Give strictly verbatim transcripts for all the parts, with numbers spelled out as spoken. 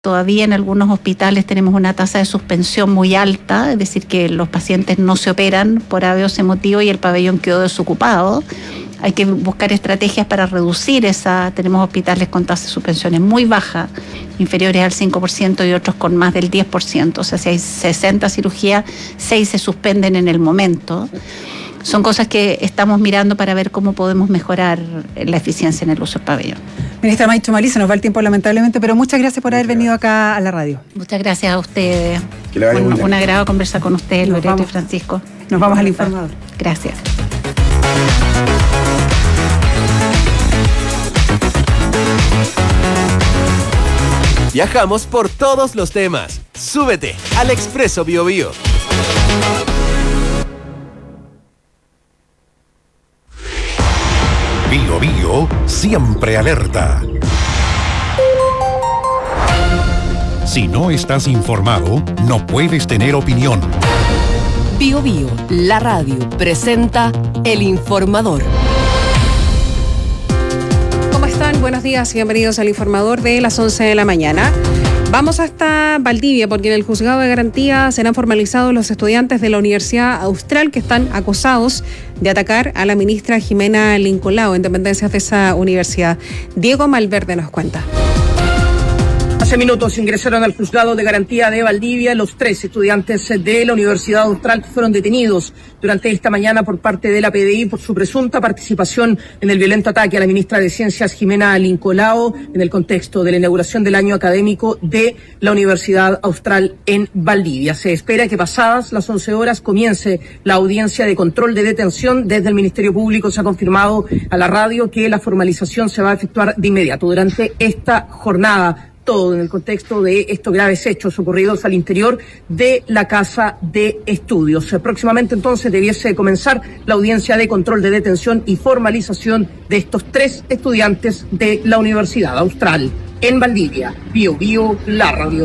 Todavía en algunos hospitales tenemos una tasa de suspensión muy alta, es decir, que los pacientes no se operan por A B o C motivo y el pabellón quedó desocupado. Hay que buscar estrategias para reducir esa. Tenemos hospitales con tasas de suspensiones muy bajas, inferiores al cinco por ciento y otros con más del diez por ciento. O sea, si hay sesenta cirugías, seis se suspenden en el momento. Son cosas que estamos mirando para ver cómo podemos mejorar la eficiencia en el uso del pabellón. Ministra Maicho Malí, se nos va el tiempo lamentablemente, pero muchas gracias por haber venido acá a la radio. Muchas gracias a ustedes. Que le vaya un, muy bien. un agrado conversar con ustedes, Nos Loreto vamos. y Francisco. Nos vamos al informador. Gracias. Viajamos por todos los temas. Súbete al Expreso Bio Bio. Bio Bio siempre alerta. Si no estás informado, no puedes tener opinión. Bio Bio, la radio, presenta El Informador. ¿Cómo están? Buenos días y bienvenidos al Informador de las once de la mañana. Vamos hasta Valdivia porque en el Juzgado de Garantía serán formalizados los estudiantes de la Universidad Austral que están acusados de atacar a la ministra Jimena Lincolao en dependencias de esa universidad. Diego Malverde nos cuenta. Hace minutos ingresaron al Juzgado de Garantía de Valdivia los tres estudiantes de la Universidad Austral que fueron detenidos durante esta mañana por parte de la P D I por su presunta participación en el violento ataque a la ministra de Ciencias Jimena Lincolao en el contexto de la inauguración del año académico de la Universidad Austral en Valdivia. Se espera que pasadas las once horas comience la audiencia de control de detención. Desde el Ministerio Público se ha confirmado a la radio que la formalización se va a efectuar de inmediato durante esta jornada. Todo en el contexto de estos graves hechos ocurridos al interior de la Casa de Estudios. Próximamente entonces debiese comenzar la audiencia de control de detención y formalización de estos tres estudiantes de la Universidad Austral. En Valdivia, Bio Bio, la radio.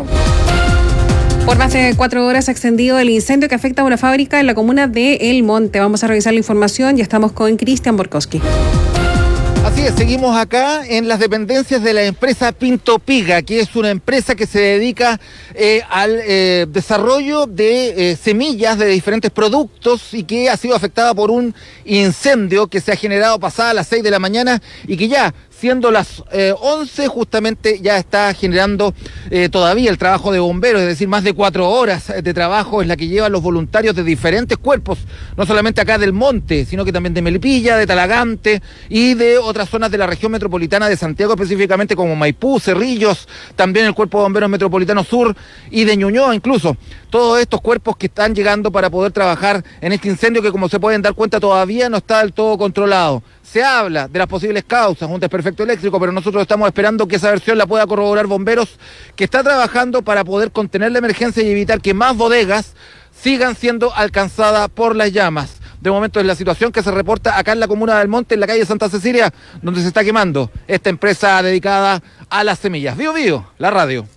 Por más de cuatro horas ha extendido el incendio que afecta a una fábrica en la comuna de El Monte. Vamos a revisar la información y estamos con Cristian Borkowski. Así es, seguimos acá en las dependencias de la empresa Pinto Piga, que es una empresa que se dedica eh, al eh, desarrollo de eh, semillas de diferentes productos y que ha sido afectada por un incendio que se ha generado pasada las seis de la mañana y que ya, siendo las eh, once, justamente ya está generando eh, todavía el trabajo de bomberos, es decir, más de cuatro horas de trabajo es la que llevan los voluntarios de diferentes cuerpos, no solamente acá del Monte, sino que también de Melipilla, de Talagante y de otras zonas de la región metropolitana de Santiago, específicamente como Maipú, Cerrillos, también el Cuerpo de Bomberos Metropolitano Sur y de Ñuñoa incluso. Todos estos cuerpos que están llegando para poder trabajar en este incendio que, como se pueden dar cuenta, todavía no está del todo controlado. Se habla de las posibles causas, un desperfecto eléctrico, pero nosotros estamos esperando que esa versión la pueda corroborar Bomberos, que está trabajando para poder contener la emergencia y evitar que más bodegas sigan siendo alcanzadas por las llamas. De momento es la situación que se reporta acá en la comuna del Monte, en la calle Santa Cecilia, donde se está quemando esta empresa dedicada a las semillas. Bio Bio, la radio.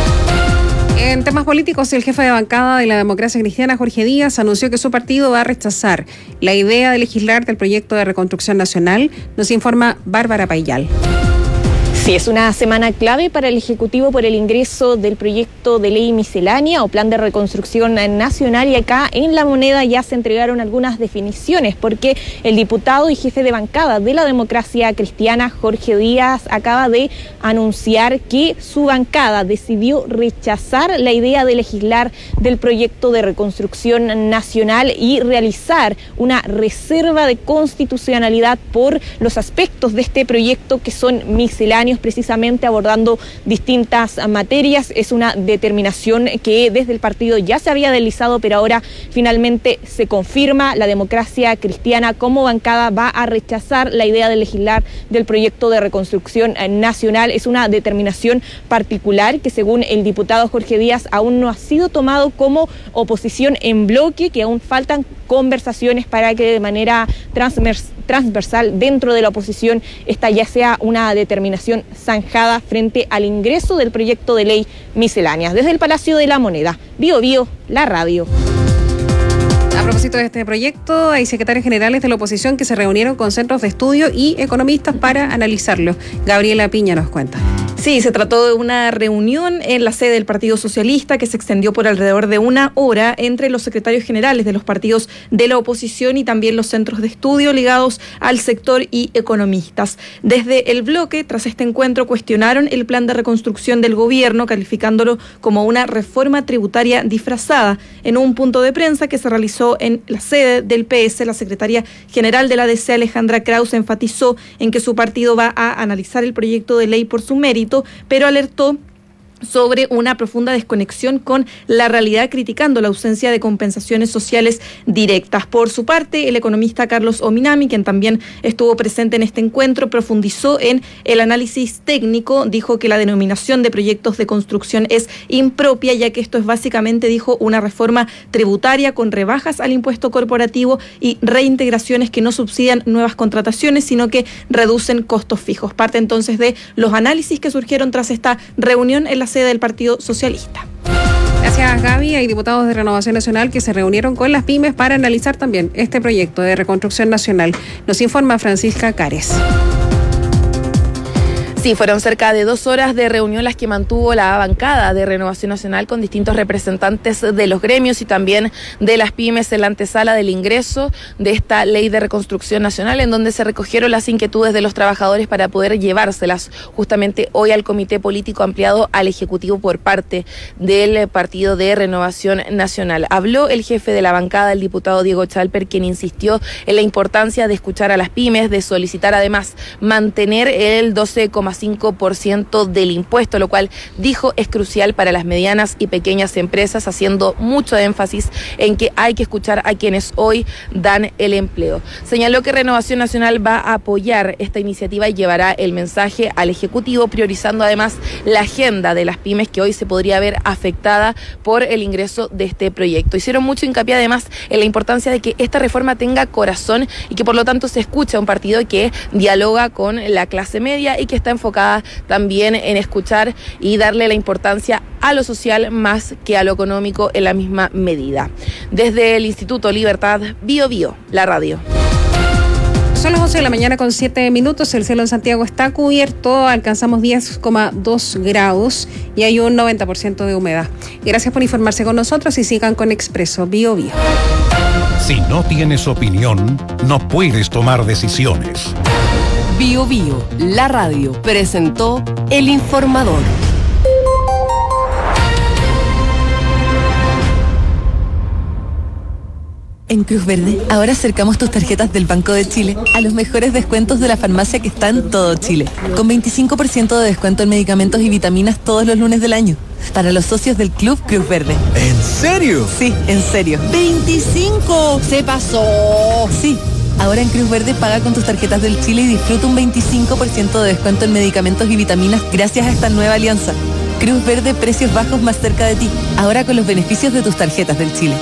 En temas políticos, el jefe de bancada de la Democracia Cristiana, Jorge Díaz, anunció que su partido va a rechazar la idea de legislar del proyecto de reconstrucción nacional. Nos informa Bárbara Payal. Sí, es una semana clave para el Ejecutivo por el ingreso del proyecto de ley miscelánea o plan de reconstrucción nacional, y acá en La Moneda ya se entregaron algunas definiciones porque el diputado y jefe de bancada de la Democracia Cristiana, Jorge Díaz, acaba de anunciar que su bancada decidió rechazar la idea de legislar del proyecto de reconstrucción nacional y realizar una reserva de constitucionalidad por los aspectos de este proyecto que son misceláneos, precisamente abordando distintas materias. Es una determinación que desde el partido ya se había deslizado, pero ahora finalmente se confirma. La Democracia Cristiana como bancada va a rechazar la idea de legislar del proyecto de reconstrucción nacional. Es una determinación particular que, según el diputado Jorge Díaz, aún no ha sido tomado como oposición en bloque, que aún faltan conversaciones para que de manera transversal transversal dentro de la oposición esta ya sea una determinación zanjada frente al ingreso del proyecto de ley misceláneas. Desde el Palacio de la Moneda, Bio Bio, la radio. propósito de este proyecto, hay secretarios generales de la oposición que se reunieron con centros de estudio y economistas para analizarlo. Gabriela Piña nos cuenta. Sí, se trató de una reunión en la sede del Partido Socialista que se extendió por alrededor de una hora entre los secretarios generales de los partidos de la oposición y también los centros de estudio ligados al sector y economistas. Desde el bloque, tras este encuentro, cuestionaron el plan de reconstrucción del gobierno, calificándolo como una reforma tributaria disfrazada. En un punto de prensa que se realizó en la sede del P S, la secretaria general de la A D C, Alejandra Krause, enfatizó en que su partido va a analizar el proyecto de ley por su mérito, pero alertó sobre una profunda desconexión con la realidad, criticando la ausencia de compensaciones sociales directas. Por su parte, el economista Carlos Ominami, quien también estuvo presente en este encuentro, profundizó en el análisis técnico, dijo que la denominación de proyectos de construcción es impropia, ya que esto es básicamente, dijo, una reforma tributaria con rebajas al impuesto corporativo y reintegraciones que no subsidian nuevas contrataciones, sino que reducen costos fijos. Parte entonces de los análisis que surgieron tras esta reunión en la sede del Partido Socialista. Gracias, Gaby. Hay diputados de Renovación Nacional que se reunieron con las pymes para analizar también este proyecto de reconstrucción nacional. Nos informa Francisca Cares. Sí, fueron cerca de dos horas de reunión las que mantuvo la bancada de Renovación Nacional con distintos representantes de los gremios y también de las pymes en la antesala del ingreso de esta ley de reconstrucción nacional, en donde se recogieron las inquietudes de los trabajadores para poder llevárselas justamente hoy al comité político ampliado al Ejecutivo por parte del Partido de Renovación Nacional. Habló el jefe de la bancada, el diputado Diego Chalper, quien insistió en la importancia de escuchar a las pymes, de solicitar además mantener el doce coma cinco por ciento del impuesto, lo cual dijo es crucial para las medianas y pequeñas empresas, haciendo mucho énfasis en que hay que escuchar a quienes hoy dan el empleo. Señaló que Renovación Nacional va a apoyar esta iniciativa y llevará el mensaje al Ejecutivo, priorizando además la agenda de las pymes que hoy se podría ver afectada por el ingreso de este proyecto. Hicieron mucho hincapié además en la importancia de que esta reforma tenga corazón y que por lo tanto se escuche a un partido que dialoga con la clase media y que está enfocada también en escuchar y darle la importancia a lo social más que a lo económico en la misma medida. Desde el Instituto Libertad, Bio Bio, la radio. Son las once de la mañana con siete minutos, el cielo en Santiago está cubierto, alcanzamos diez coma dos grados y hay un noventa por ciento de humedad. Gracias por informarse con nosotros y sigan con Expreso Bio Bio. Si no tienes opinión, no puedes tomar decisiones. Bio Bio, la radio, presentó El Informador. En Cruz Verde, ahora acercamos tus tarjetas del Banco de Chile a los mejores descuentos de la farmacia que está en todo Chile, con veinticinco por ciento de descuento en medicamentos y vitaminas todos los lunes del año, para los socios del Club Cruz Verde. ¿En serio? Sí, en serio. ¡veinticinco! ¡Se pasó! Sí. Ahora en Cruz Verde paga con tus tarjetas del Chile y disfruta un veinticinco por ciento de descuento en medicamentos y vitaminas gracias a esta nueva alianza. Cruz Verde, precios bajos más cerca de ti. Ahora con los beneficios de tus tarjetas del Chile.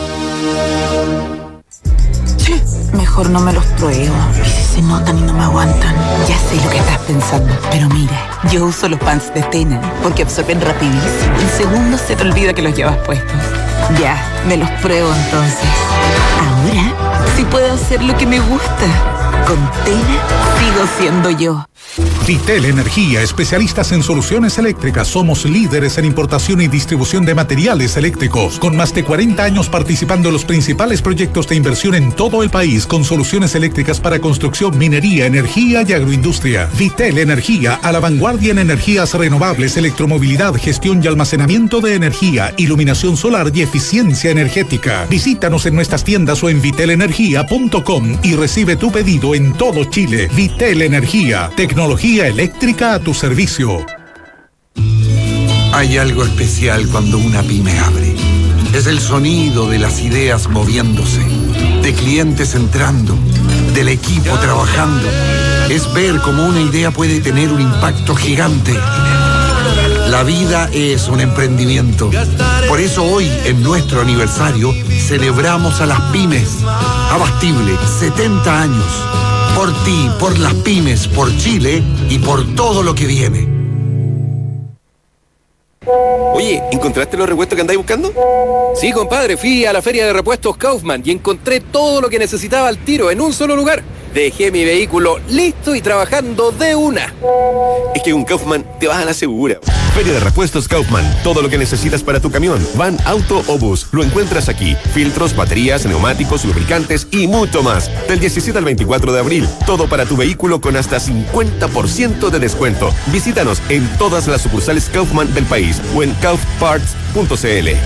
Mejor no me los pruebo. ¿Y si se notan y no me aguantan? Ya sé lo que estás pensando. Pero mira, yo uso los pants de Tena porque absorben rapidísimo. En segundos se te olvida que los llevas puestos. Ya, me los pruebo entonces. Ahora sí puedo hacer lo que me gusta. Con Tena sigo siendo yo. Vitel Energía, especialistas en soluciones eléctricas. Somos líderes en importación y distribución de materiales eléctricos, con más de cuarenta años participando en los principales proyectos de inversión en todo el país, con soluciones eléctricas para construcción, minería, energía y agroindustria. Vitel Energía, a la vanguardia en energías renovables, electromovilidad, gestión y almacenamiento de energía, iluminación solar y eficiencia energética. Visítanos en nuestras tiendas o en vitel energía punto com y recibe tu pedido en todo Chile. Vitel Energía, tecnología eléctrica a tu servicio. Hay algo especial cuando una pyme abre. Es el sonido de las ideas moviéndose, de clientes entrando, del equipo trabajando. Es ver cómo una idea puede tener un impacto gigante. La vida es un emprendimiento. Por eso hoy, en nuestro aniversario, celebramos a las pymes. Abastible, setenta años. Por ti, por las pymes, por Chile y por todo lo que viene. Oye, ¿encontraste los repuestos que andáis buscando? Sí, compadre, fui a la feria de repuestos Kaufman y encontré todo lo que necesitaba al tiro en un solo lugar. Dejé mi vehículo listo y trabajando de una. Es que con Kaufman te vas a la segura. Feria de repuestos Kaufman. Todo lo que necesitas para tu camión, van, auto o bus, lo encuentras aquí. Filtros, baterías, neumáticos, lubricantes y mucho más. Del diecisiete al veinticuatro de abril. Todo para tu vehículo con hasta cincuenta por ciento de descuento. Visítanos en todas las sucursales Kaufman del país o en kauf parts punto c l.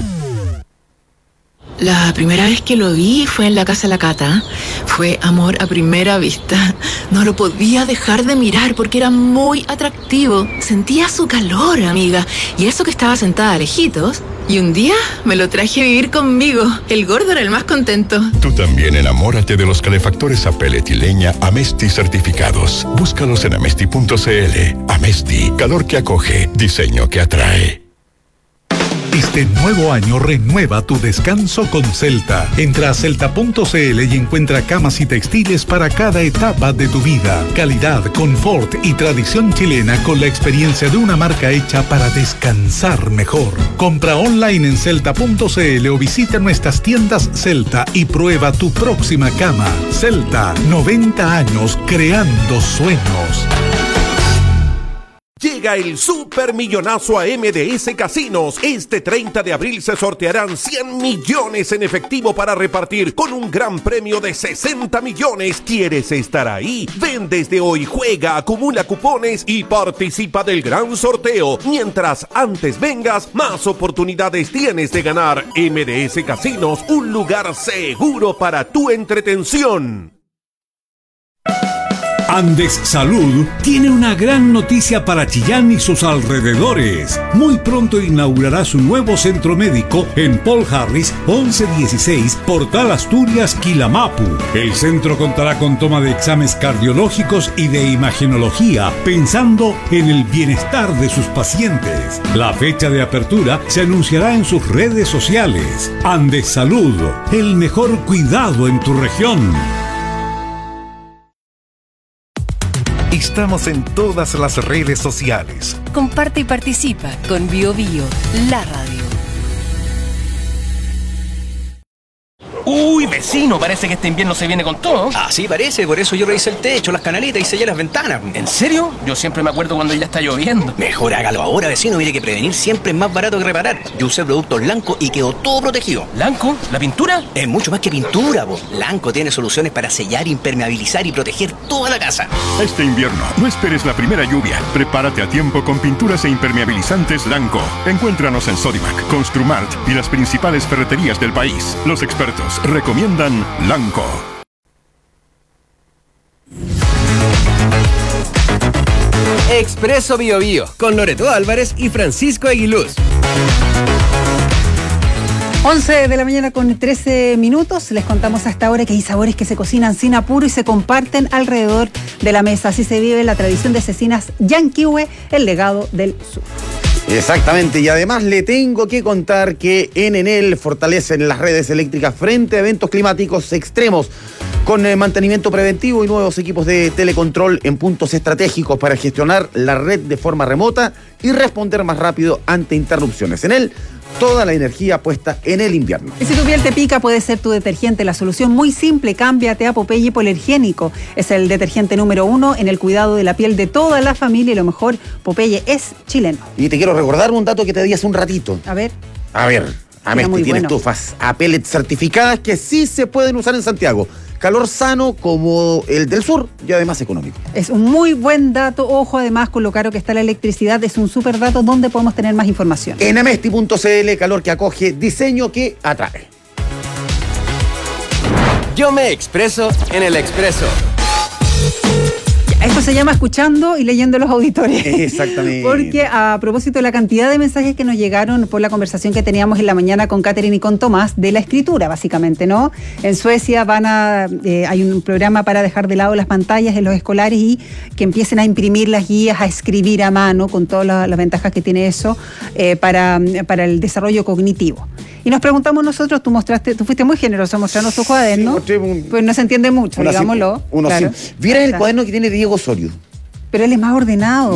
La primera vez que lo vi fue en la casa de la Cata. Fue amor a primera vista. No lo podía dejar de mirar porque era muy atractivo. Sentía su calor, amiga. Y eso que estaba sentada lejitos. Y un día me lo traje a vivir conmigo. El gordo era el más contento. Tú también enamórate de los calefactores a pellet y leña Amesti certificados. Búscalos en amesti punto c l. Amesti, calor que acoge, diseño que atrae. Este nuevo año renueva tu descanso con Celta. Entra a celta punto c l y encuentra camas y textiles para cada etapa de tu vida. Calidad, confort y tradición chilena con la experiencia de una marca hecha para descansar mejor. Compra online en celta punto c l o visita nuestras tiendas Celta y prueba tu próxima cama. Celta, noventa años creando sueños. Llega el supermillonazo a M D S Casinos. Este treinta de abril se sortearán cien millones en efectivo para repartir con un gran premio de sesenta millones. ¿Quieres estar ahí? Ven desde hoy, juega, acumula cupones y participa del gran sorteo. Mientras antes vengas, más oportunidades tienes de ganar. M D S Casinos, un lugar seguro para tu entretención. Andes Salud tiene una gran noticia para Chillán y sus alrededores. Muy pronto inaugurará su nuevo centro médico en Paul Harris, once dieciséis, Portal Asturias, Quilamapu. El centro contará con toma de exámenes cardiológicos y de imagenología, pensando en el bienestar de sus pacientes. La fecha de apertura se anunciará en sus redes sociales. Andes Salud, el mejor cuidado en tu región. Estamos en todas las redes sociales. Comparte y participa con Bio Bio, la radio. Uy, vecino, parece que este invierno se viene con todo. Ah, sí, parece, por eso yo revisé el techo, las canaletas y sellé las ventanas. ¿En serio? Yo siempre me acuerdo cuando ya está lloviendo. Mejor hágalo ahora, vecino, mire que prevenir siempre es más barato que reparar. Yo usé productos Lanco y quedó todo protegido. ¿Lanco? ¿La pintura? Es mucho más que pintura, po. Lanco tiene soluciones para sellar, impermeabilizar y proteger toda la casa. Este invierno, no esperes la primera lluvia. Prepárate a tiempo con pinturas e impermeabilizantes Lanco. Encuéntranos en Sodimac, Construmart y las principales ferreterías del país. Los expertos recomiendan Lanco. Expreso Bio Bio con Loreto Álvarez y Francisco Aguiluz. once de la mañana con trece minutos. Les contamos hasta ahora que hay sabores que se cocinan sin apuro y se comparten alrededor de la mesa. Así se vive la tradición de cecinas Yanquihue, el legado del sur. Exactamente, y además le tengo que contar que en Enel fortalecen las redes eléctricas frente a eventos climáticos extremos con eh, mantenimiento preventivo y nuevos equipos de telecontrol en puntos estratégicos para gestionar la red de forma remota y responder más rápido ante interrupciones. Enel, toda la energía puesta en el invierno. Y si tu piel te pica, puede ser tu detergente la solución muy simple. Cámbiate a Popeye Hipoalergénico. Es el detergente número uno en el cuidado de la piel de toda la familia y lo mejor, Popeye es chileno. Y te quiero recordar un dato que te di hace un ratito. A ver. A ver, Amesti tiene bueno. estufas a pellet certificadas que sí se pueden usar en Santiago. Calor sano como el del sur y además económico. Es un muy buen dato. Ojo, además, con lo caro que está la electricidad, es un súper dato donde podemos tener más información. En amesti punto c l, calor que acoge, diseño que atrae. Yo me expreso en el Expreso. Esto se llama escuchando y leyendo los auditores. Exactamente. Porque a propósito de la cantidad de mensajes que nos llegaron por la conversación que teníamos en la mañana con Catherine y con Tomás, de la escritura, básicamente, ¿no? En Suecia van a eh, hay un programa para dejar de lado las pantallas en los escolares y que empiecen a imprimir las guías, a escribir a mano, con todas las, las ventajas que tiene eso, eh, para, para el desarrollo cognitivo. Y nos preguntamos nosotros, tú mostraste, tú fuiste muy generoso mostrarnos tu cuaderno, sí, un, pues no se entiende mucho, digámoslo. Uno claro. sí. ¿Vieras el cuaderno que tiene Diego Osorio? Pero él es más ordenado.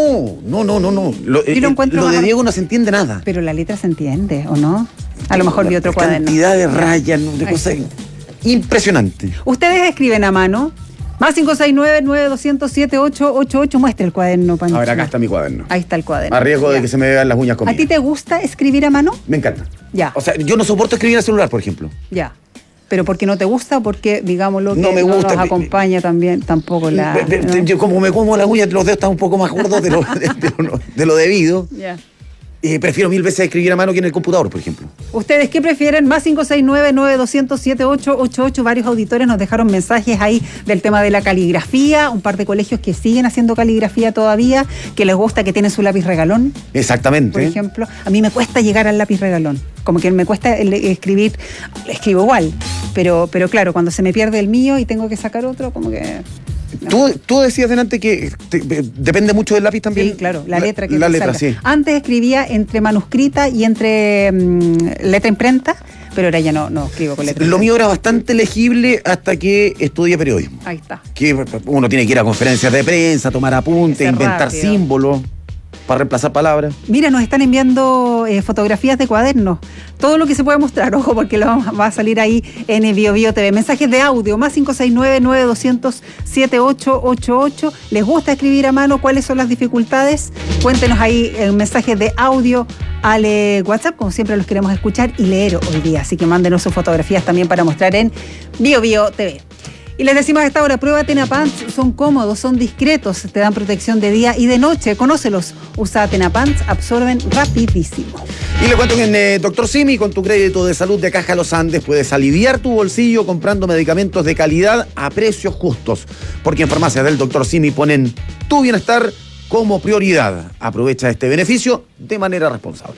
No, no, no, no, no. Lo, Yo lo eh, encuentro lo de más- Diego no se entiende nada. Pero la letra se entiende, ¿o no? A lo mejor vi otro La cuaderno. cantidad de rayas, ¿no? de Ahí cosas está. impresionante. Ustedes escriben a mano. Más cinco seis nueve, nueve dos cero cero, siete ocho ocho ocho. Muestra el cuaderno, Pancho. Ahora acá está mi cuaderno. Ahí está el cuaderno. A riesgo de Ya. que se me vean las uñas ¿A conmigo. ti te gusta escribir a mano? Me encanta. Ya, O sea, yo no soporto escribir al celular, por ejemplo. ya. Pero porque no te gusta o porque, digámoslo, que No me no gusta. nos acompaña también tampoco la... Pe- pe- ¿no? Yo como me como las uñas, los dedos están un poco más gordos de lo, de, de lo- de lo debido. Ya. Eh, prefiero mil veces escribir a mano que en el computador, por ejemplo. ¿Ustedes qué prefieren? Más cinco seis nueve, nueve dos cero cero, siete ocho ocho ocho. Varios auditores nos dejaron mensajes ahí del tema de la caligrafía. Un par de colegios que siguen haciendo caligrafía todavía, que les gusta, que tienen su lápiz regalón, Exactamente. por ejemplo. A mí me cuesta llegar al lápiz regalón. Como que me cuesta el- escribir, escribo igual. Pero, pero claro, cuando se me pierde el mío y tengo que sacar otro, como que... Tú, tú decías delante que te- te- depende mucho del lápiz también. Sí, claro, la, letra que La te letra, salga. sí. Antes escribía entre manuscrita y entre mm, letra imprenta, pero ahora ya no, no escribo con letra Lo imprenta. mío era bastante legible hasta que estudié periodismo. Ahí está. Que uno tiene que ir a conferencias de prensa, tomar apuntes, Ser inventar rápido. símbolos para reemplazar palabras. Mira, nos están enviando eh, fotografías de cuadernos. Todo lo que se puede mostrar, ojo, porque lo vamos- va a salir ahí en el Bio Bio T V. Mensajes de audio, más cinco seis nueve, nueve dos cero cero, siete ocho ocho ocho. ¿Les gusta escribir a mano? ¿Cuáles son las dificultades? Cuéntenos ahí en mensajes de audio al eh, WhatsApp, como siempre los queremos escuchar y leer hoy día. Así que mándenos sus fotografías también para mostrar en Bio Bio T V. Y les decimos a esta hora, prueba Tenapants, son cómodos, son discretos, te dan protección de día y de noche. Conócelos, usa Tenapants, absorben rapidísimo. Y le cuento que en eh, Doctor Simi, con tu crédito de salud de Caja Los Andes, puedes aliviar tu bolsillo comprando medicamentos de calidad a precios justos. Porque en farmacias del Doctor Simi ponen tu bienestar como prioridad. Aprovecha este beneficio de manera responsable.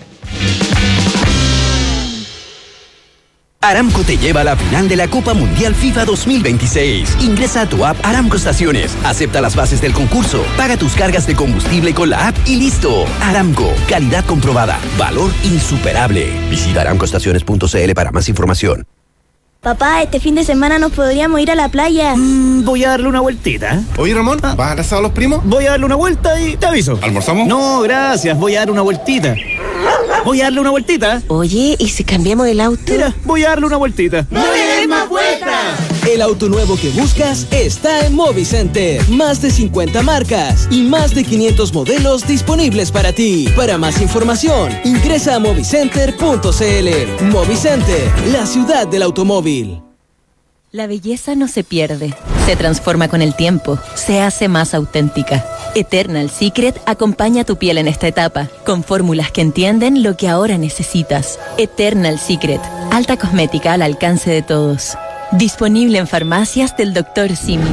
Aramco te lleva a la final de la Copa Mundial FIFA dos mil veintiséis. Ingresa a tu app Aramco Estaciones, acepta las bases del concurso, paga tus cargas de combustible con la app y listo. Aramco, calidad comprobada, valor insuperable. Visita aramco estaciones punto c l para más información. Papá, este fin de semana nos podríamos ir a la playa. Mm, voy a darle una vueltita. Oye, Ramón, ¿vas al asado a los primos? Voy a darle una vuelta y te aviso. ¿Almorzamos? No, gracias. Voy a darle una vueltita. Voy a darle una vueltita. Oye, ¿y si cambiamos el auto? Mira, voy a darle una vueltita. ¡No le des más vueltas! El auto nuevo que buscas está en Movicenter. Más de cincuenta marcas y más de quinientos modelos disponibles para ti. Para más información, ingresa a movicenter punto c l. Movicenter, la ciudad del automóvil. La belleza no se pierde, se transforma con el tiempo, se hace más auténtica. Eternal Secret acompaña tu piel en esta etapa, con fórmulas que entienden lo que ahora necesitas. Eternal Secret, alta cosmética al alcance de todos. Disponible en farmacias del doctor Simi.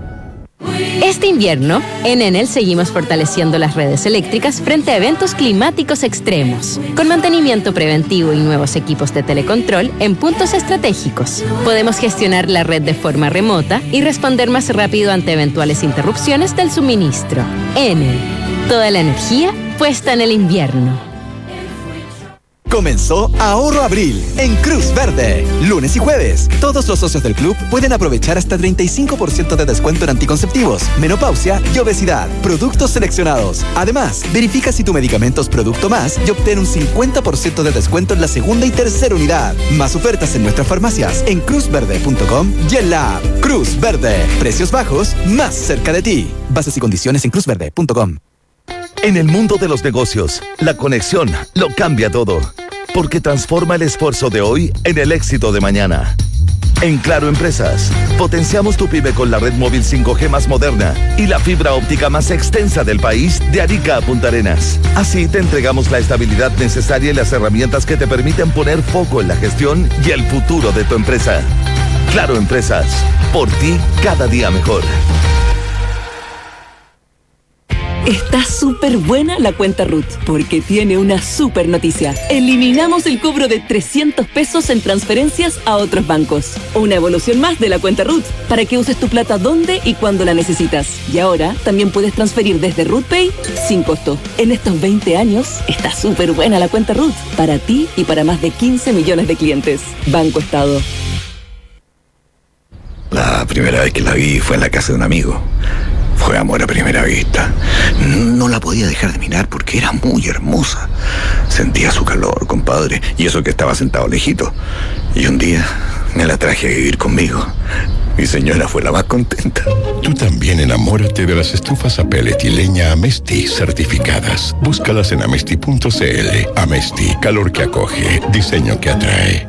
Este invierno, en Enel seguimos fortaleciendo las redes eléctricas frente a eventos climáticos extremos, con mantenimiento preventivo y nuevos equipos de telecontrol en puntos estratégicos. Podemos gestionar la red de forma remota y responder más rápido ante eventuales interrupciones del suministro. Enel, toda la energía puesta en el invierno. Comenzó Ahorro Abril en Cruz Verde. Lunes y jueves, todos los socios del club pueden aprovechar hasta treinta y cinco por ciento de descuento en anticonceptivos, menopausia y obesidad. Productos seleccionados. Además, verifica si tu medicamento es Producto Más y obtén un cincuenta por ciento de descuento en la segunda y tercera unidad. Más ofertas en nuestras farmacias en cruz verde punto com y en la app Cruz Verde. Precios bajos, más cerca de ti. Bases y condiciones en cruz verde punto com. En el mundo de los negocios, la conexión lo cambia todo, porque transforma el esfuerzo de hoy en el éxito de mañana. En Claro Empresas, potenciamos tu pyme con la red móvil cinco G más moderna y la fibra óptica más extensa del país de Arica a Punta Arenas. Así te entregamos la estabilidad necesaria y las herramientas que te permiten poner foco en la gestión y el futuro de tu empresa. Claro Empresas, por ti cada día mejor. Está súper buena la cuenta R U T, porque tiene una súper noticia. Eliminamos el cobro de trescientos pesos en transferencias a otros bancos. Una evolución más de la cuenta R U T, para que uses tu plata donde y cuando la necesitas. Y ahora también puedes transferir desde R U T Pay sin costo. En estos veinte años, está súper buena la cuenta R U T, para ti y para más de quince millones de clientes. Banco Estado. La primera vez que la vi fue en la casa de un amigo. Fue amor a primera vista. No la podía dejar de mirar porque era muy hermosa. Sentía su calor, compadre, y eso que estaba sentado lejito. Y un día me la traje a vivir conmigo. Mi señora fue la más contenta. Tú también enamórate de las estufas a pellet y leña Amesti certificadas. Búscalas en amesti punto c l. Amesti, calor que acoge, diseño que atrae.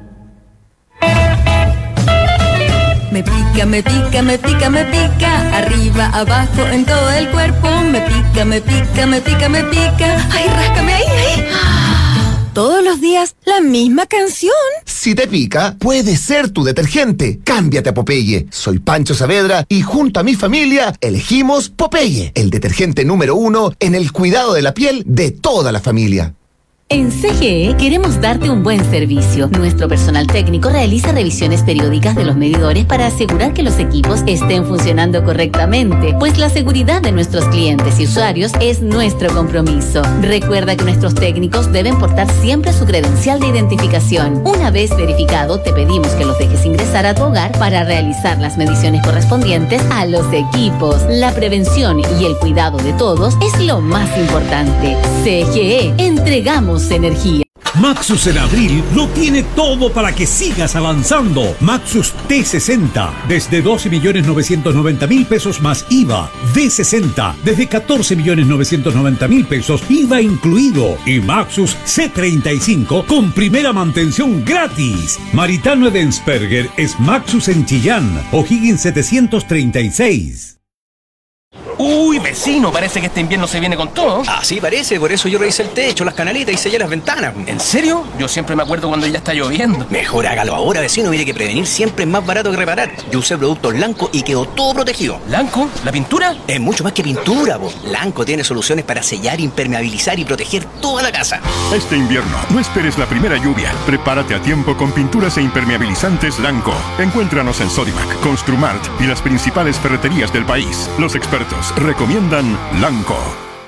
Me pica, me pica, me pica, me pica. Arriba, abajo, en todo el cuerpo. Me pica, me pica, me pica, me pica. Ay, ráscame ahí, ahí. Todos los días, la misma canción. Si te pica, puede ser tu detergente. Cámbiate a Popeye. Soy Pancho Saavedra y junto a mi familia elegimos Popeye, el detergente número uno en el cuidado de la piel de toda la familia. En C G E queremos darte un buen servicio. Nuestro personal técnico realiza revisiones periódicas de los medidores para asegurar que los equipos estén funcionando correctamente, pues la seguridad de nuestros clientes y usuarios es nuestro compromiso. Recuerda que nuestros técnicos deben portar siempre su credencial de identificación. Una vez verificado, te pedimos que los dejes ingresar a tu hogar para realizar las mediciones correspondientes a los equipos. La prevención y el cuidado de todos es lo más importante. C G E, entregamos energía. Maxus en abril lo tiene todo para que sigas avanzando. Maxus T sesenta desde doce millones novecientos noventa mil pesos más I V A. D sesenta desde catorce millones novecientos noventa mil pesos I V A incluido. Y Maxus C treinta y cinco con primera mantención gratis. Maritano Edensperger es Maxus en Chillán. O'Higgins setecientos treinta y seis. Uy, vecino, parece que este invierno se viene con todo. Así parece, por eso yo revisé el techo, las canaletas y sellé las ventanas. ¿En serio? Yo siempre me acuerdo cuando ya está lloviendo. Mejor hágalo ahora, vecino, mire que prevenir siempre es más barato que reparar. Yo usé productos Lanco y quedó todo protegido. ¿Lanco? ¿La pintura? Es mucho más que pintura, po. Lanco tiene soluciones para sellar, impermeabilizar y proteger toda la casa. Este invierno, no esperes la primera lluvia. Prepárate a tiempo con pinturas e impermeabilizantes Lanco. Encuéntranos en Sodimac, Construmart y las principales ferreterías del país. Los expertos recomiendan Lanco.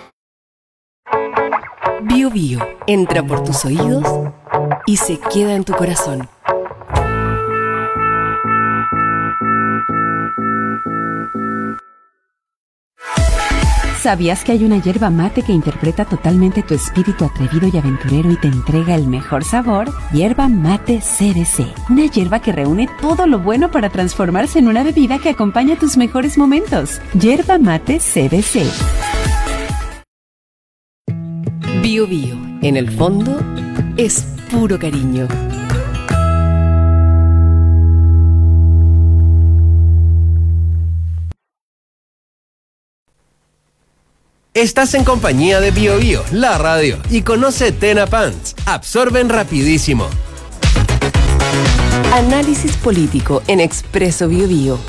Bio Bio entra por tus oídos y se queda en tu corazón. ¿Sabías que hay una yerba mate que interpreta totalmente tu espíritu atrevido y aventurero y te entrega el mejor sabor? Yerba Mate C B C. Una yerba que reúne todo lo bueno para transformarse en una bebida que acompaña tus mejores momentos. Yerba Mate C B C. Bio Bio, en el fondo, es puro cariño. Estás en compañía de Bio Bio, la radio, y conoce Tena Pants. Absorben rapidísimo. Análisis político en Expreso Bio Bio.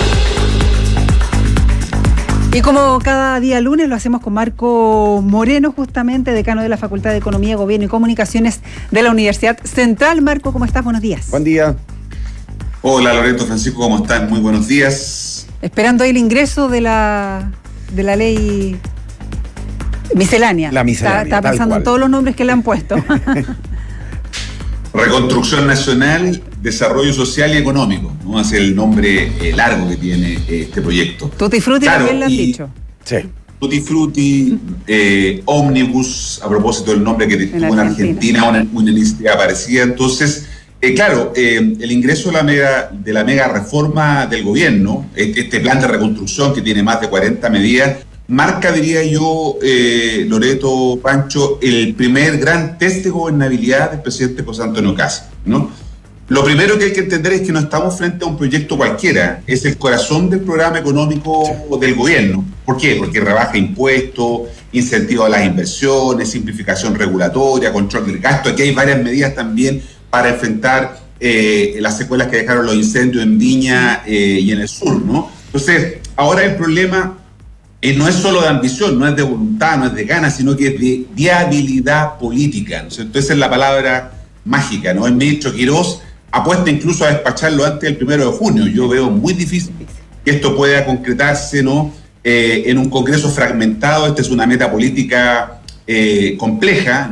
Y como cada día lunes lo hacemos con Marco Moreno, justamente decano de la Facultad de Economía, Gobierno y Comunicaciones de la Universidad Central. Marco, ¿cómo estás? Buenos días. Buen día. Hola Loreto, Francisco, ¿cómo están? Muy buenos días. Esperando ahí el ingreso de la, de la ley miscelánea. La miscelánea. Está, está pensando en todos los nombres que le han puesto. Reconstrucción Nacional, Desarrollo Social y Económico, ¿no? Es el nombre eh, largo que tiene eh, este proyecto. Tutti Frutti claro, también le han y, dicho. Sí. Tutti Frutti, eh, Omnibus, a propósito del nombre que tuvo en Argentina, una, una iniciativa parecida. Entonces, eh, claro, eh, el ingreso de la, mega, de la mega reforma del gobierno, este plan de reconstrucción que tiene más de cuarenta medidas, marca, diría yo, eh, Loreto, Pancho, el primer gran test de gobernabilidad del presidente José Antonio Kast, ¿no? Lo primero que hay que entender es que no estamos frente a un proyecto cualquiera, es el corazón del programa económico del gobierno. ¿Por qué? Porque rebaja impuestos, incentivo a las inversiones, simplificación regulatoria, control del gasto. Aquí hay varias medidas también para enfrentar eh, las secuelas que dejaron los incendios en Viña eh, y en el sur, ¿no? Entonces, ahora el problema Eh, no es solo de ambición, no es de voluntad, no es de ganas, sino que es de viabilidad política, ¿no? Entonces esa es la palabra mágica, ¿no? El ministro Quirós apuesta incluso a despacharlo antes del primero de junio. Yo veo muy difícil que esto pueda concretarse, ¿no? Eh, en un Congreso fragmentado. Esta es una meta política eh, compleja, ¿no?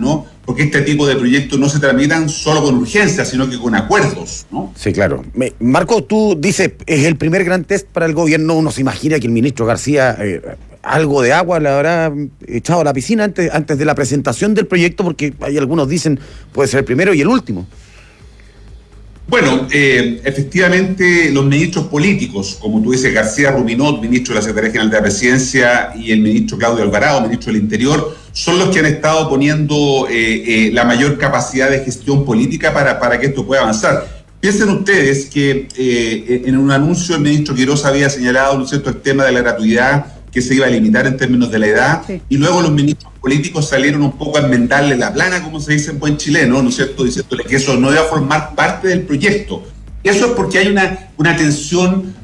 porque este tipo de proyectos no se tramitan solo con urgencia, sino que con acuerdos, ¿no? Sí, claro. Me, Marco, tú dices, es el primer gran test para el gobierno. Uno se imagina que el ministro García eh, algo de agua le habrá echado a la piscina antes, antes de la presentación del proyecto, porque hay algunos dicen puede ser el primero y el último. Bueno, eh, efectivamente los ministros políticos, como tú dices, García Ruminot, ministro de la Secretaría General de la Presidencia, y el ministro Claudio Alvarado, ministro del Interior, son los que han estado poniendo eh, eh, la mayor capacidad de gestión política para, para que esto pueda avanzar. Piensen ustedes que eh, en un anuncio el ministro Quirós había señalado, ¿no es cierto?, el tema de la gratuidad, que se iba a limitar en términos de la edad, sí. Y luego los ministros políticos salieron un poco a enmendarle la plana, como se dice en buen chileno, ¿no es cierto?, diciéndole que eso no iba a formar parte del proyecto. Eso es porque hay una, una tensión